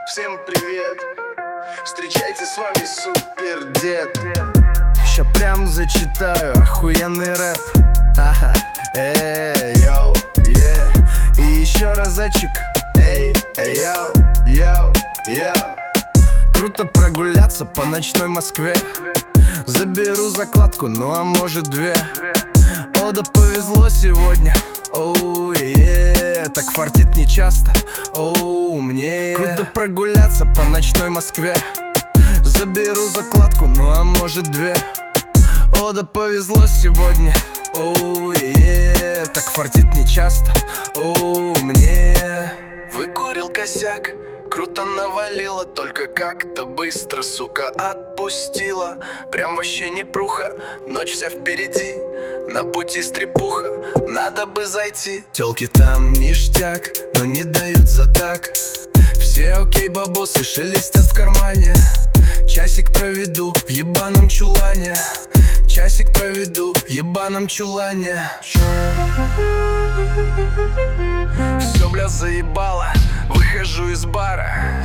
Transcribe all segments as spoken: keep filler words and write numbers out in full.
Всем привет, встречайте, с вами Супер Дед. Ща прям зачитаю охуенный рэп. Ага, эй, йоу, е. И еще разочек. Эй, эй, йоу, йоу, йоу. Круто прогуляться по ночной Москве. Заберу закладку, ну а может две. О, да повезло сегодня. Оу, е, так фартит нечасто. Оу, мне круто прогуляться по ночной Москве. Заберу закладку, ну а может две. О, да повезло сегодня. Оу, е, так фартит нечасто. Оу, мне. Выкурил косяк, круто навалило, только как-то быстро, сука, отпустила. Прям вообще не пруха, ночь вся впереди, на пути стрепуха, надо бы зайти. Тёлки там ништяк, но не дают за так. Все окей, бабосы шелестят в кармане. Часик проведу в ебаном чулане. Часик проведу в ебаном чулане. Всё, бля, заебало, выхожу из бара.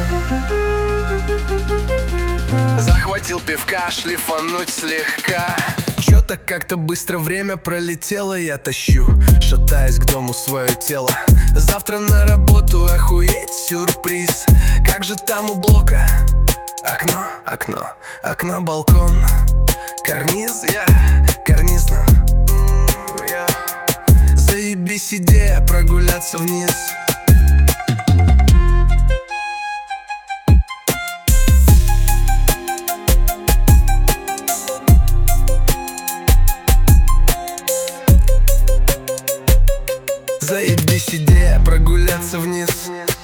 Захватил пивка, шлифануть слегка. Чё-то как-то быстро время пролетело. Я тащу, шатаясь к дому, свое тело. Завтра на работу, охуеть, сюрприз. Как же там у блока? Окно, окно, окно, балкон. Карниз, я, карнизно. Я. Заебись идея прогуляться вниз. Заебись идея прогуляться вниз.